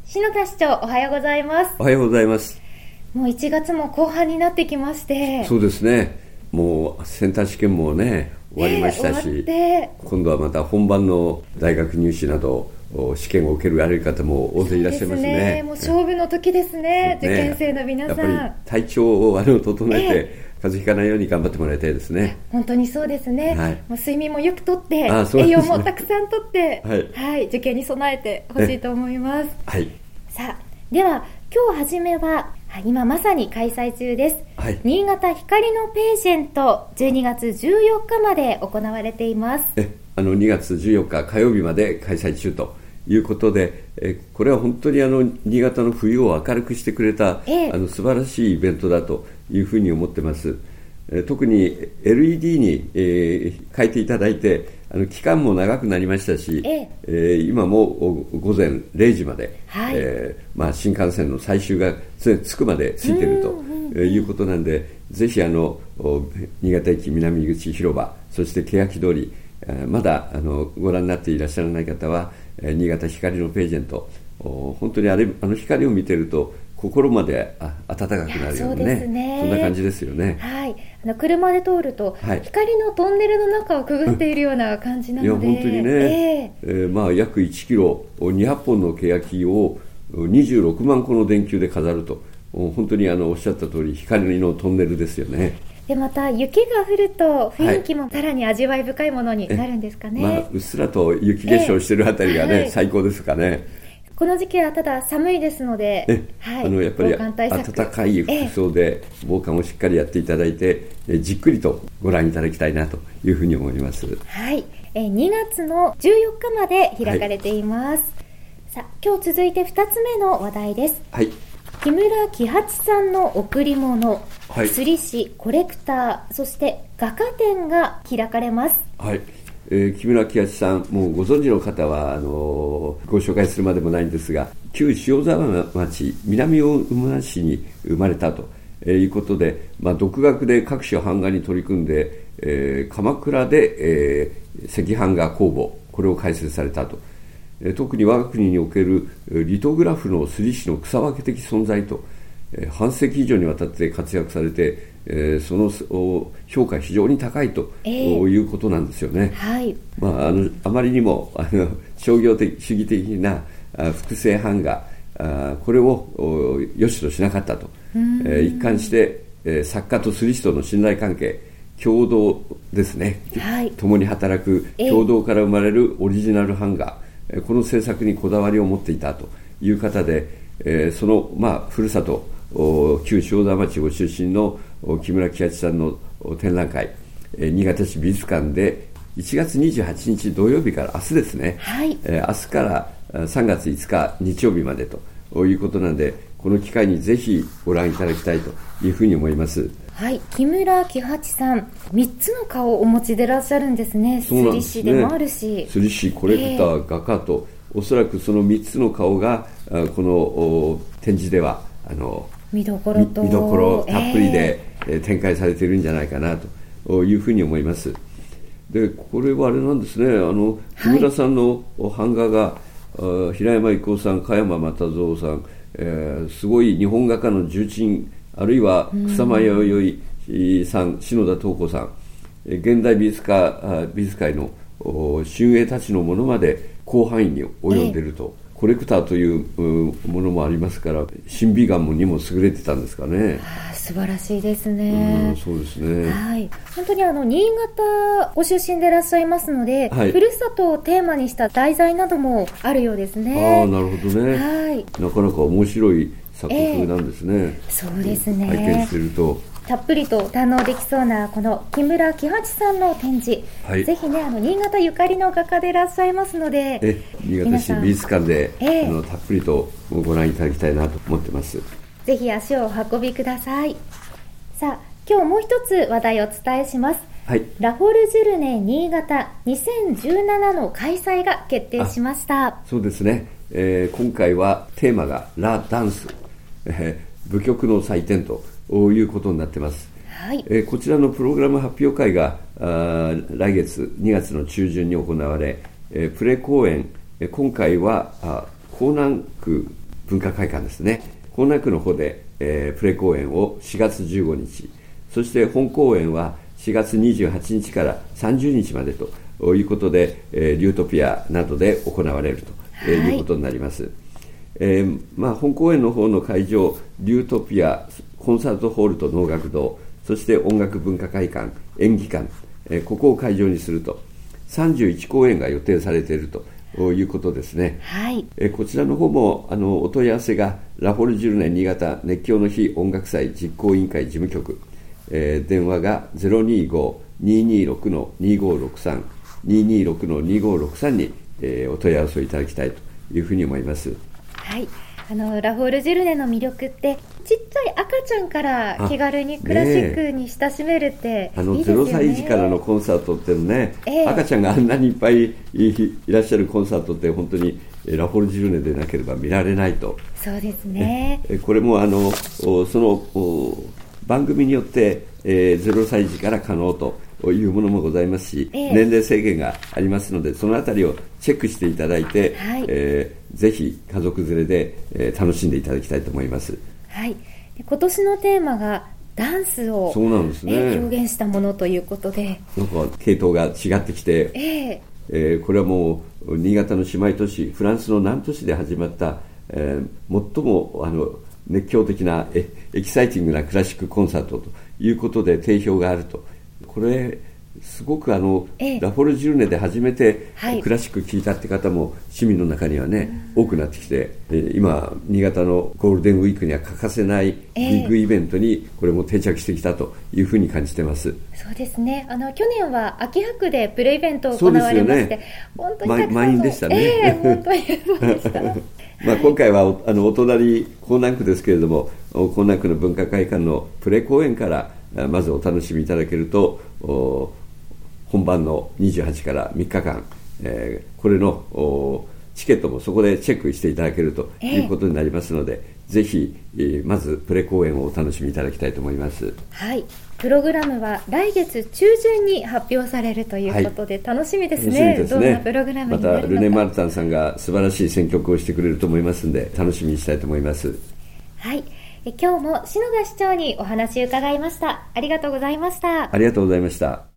篠田市長、おはようございます。 おはようございます。 もう1月も後半になってきまして。 そうですね。もうセンター試験もね終わりましたし、今度はまた本番の大学入試など試験を受けられる方も大勢いらっしゃいますね。 そうですね、もう勝負の時ですね、受験生の皆さん。 やっぱり体調を整えて、風邪ひかないように頑張ってもらいたいですね。 本当にそうですね、 はい、 もう睡眠もよくとって、 そうですね、 栄養もたくさんとって、 はい、 受験に備えてほしいと思います。 はい、 さあ、では今日初めは今まさに開催中です、 はい、 新潟光のページェント、12月14日まで行われています。 2月14日火曜日まで開催中ということで、これは本当に新潟の冬を明るくしてくれた、素晴らしいイベントだというふうに思ってます。特に LED に、変えていただいて期間も長くなりましたし、今も午前0時まで、新幹線の最終が着くまでついているということなんで、ぜひ新潟駅南口広場、そして欅通り、まだご覧になっていらっしゃらない方は新潟光のページェント、本当に光を見てると心まで温かくなるようなね、そんな感じですよね。 はい、車で通ると、光のトンネルの中をくぐっているような感じなので、 いや本当にね、約1キロ200本の欅を26万個の電球で飾ると、本当におっしゃった通り光のトンネルですよね。 でまた雪が降ると雰囲気もさらに味わい深いものになるんですかね。 うっすらと雪化粧してるあたりがね、最高ですかね。 この時期はただ寒いですので、 やっぱり暖かい服装で防寒をしっかりやっていただいて、じっくりとご覧いただきたいなというふうに思います。 はい、2月の14日まで開かれています。さあ、今日続いて2つ目の話題です。 はい、 木村喜八さんの贈り物、釣り師、コレクター、そして画家展が開かれます。 はい、木村喜八さん、もうご存知の方はご紹介するまでもないんですが、旧塩沢町南大沼市に生まれたということで、独学で各種版画に取り組んで、鎌倉で、赤版画工房、これを開設されたと。特に我が国におけるリトグラフの刷り師の草分け的存在と、半世紀以上にわたって活躍されて、その評価非常に高いということなんですよね。あまりにも商業的主義的な複製版画、これを良しとしなかったと、一貫して、作家と刷り師との信頼関係、共同ですね、共に働く共同から生まれるオリジナル版画、この制作にこだわりを持っていたという方で、その、ふるさと旧塩沢町ご出身の木村喜八さんの展覧会、新潟市美術館で1月28日土曜日から明日ですね、明日から3月5日日曜日までということなので、この機会にぜひご覧いただきたいというふうに思います。 はい、木村喜八さん、3つの顔をお持ちでいらっしゃるんですね。 そうなんですね。 釣り師でもあるし、 釣り師、コレクター、画家と、おそらくその3つの顔がこの展示では見どころたっぷりで、展開されているんじゃないかなというふうに思います。でこれはあれなんですね、木村さんの版画が、平山郁夫さん、加山又三さん、すごい日本画家の重鎮、あるいは草間彌生さん、篠田東子さん、現代美術界の俊英たちのものまで広範囲に及んでいると、コレクターというものもありますから、審美眼にも優れてたんですかね。 素晴らしいですね。 そうですね。 本当に新潟ご出身でいらっしゃいますので、ふるさとをテーマにした題材などもあるようですね。 なるほどね。なかなか面白い作風なんですね。 そうですね。 拝見しているとたっぷりと堪能できそうなこの木村喜八さんの展示、ぜひね、新潟ゆかりの画家でいらっしゃいますので、 新潟市美術館で、たっぷりとご覧いただきたいなと思ってます。 ぜひ足をお運びください。さあ、今日もう一つ話題をお伝えします。ラフォルジュルネ新潟2017の開催が決定しました。 そうですね、今回はテーマがラ・ダンス、舞曲の祭典ということになっています。こちらのプログラム発表会が来月2月の中旬に行われ、プレ公演、今回は江南区文化会館ですね、江南区の方で、プレ公演を4月15日、そして本公演は4月28日から30日までということで、リュートピアなどで行われるということになります。本公演の方の会場、リュートピアコンサートホールと能楽堂、そして音楽文化会館、演技館、ここを会場にすると31公演が予定されているということですね。 はい。 こちらの方もお問い合わせがラフォルジュルネ新潟熱狂の日音楽祭実行委員会事務局、電話が 025-226-2563 226-2563 に、お問い合わせをいただきたいというふうに思います。 はい。ラフォルジュルネの魅力ってちっちゃい赤ちゃんから気軽にクラシックに親しめるっていいですよね。 0歳児からのコンサートってね、赤ちゃんがあんなにいっぱいいらっしゃるコンサートって本当にラフォルジュルネでなければ見られないと。 そうですね。 これもその番組によって、0歳児から可能というものもございますし、年齢制限がありますので、そのあたりをチェックしていただいて、はい、ぜひ家族連れで、楽しんでいただきたいと思います。 はい。今年のテーマがダンスを、 そうなんですね、 表現したものということで、 なんか系統が違ってきて、これはもう新潟の姉妹都市フランスの南都市で始まった、最も熱狂的なエキサイティングなクラシックコンサートということで定評があると。これすごくラフォルジュルネで初めてクラシック聴いたって方も市民の中にはね、多くなってきて、今新潟のゴールデンウィークには欠かせないビッグイベントにこれも定着してきたというふうに感じてます。 そうですね。去年は秋葉区でプレイベントを行われまして、本当にたくさんの満員でしたね。 本当にそうでした。 今回はお隣江南区ですけれども、江南区の文化会館のプレ公演からまずお楽しみいただけると、本番の28から3日間、これのチケットもそこでチェックしていただけるということになりますので、ぜひ、まずプレ公演をお楽しみいただきたいと思います。 はい。プログラムは来月中旬に発表されるということで、楽しみですね。 楽しみですね。 どんなプログラムになるのか。 またルネ・マルタンさんが素晴らしい選曲をしてくれると思いますので、楽しみにしたいと思います。 はい。今日も篠田市長にお話を伺いました。ありがとうございました。 ありがとうございました。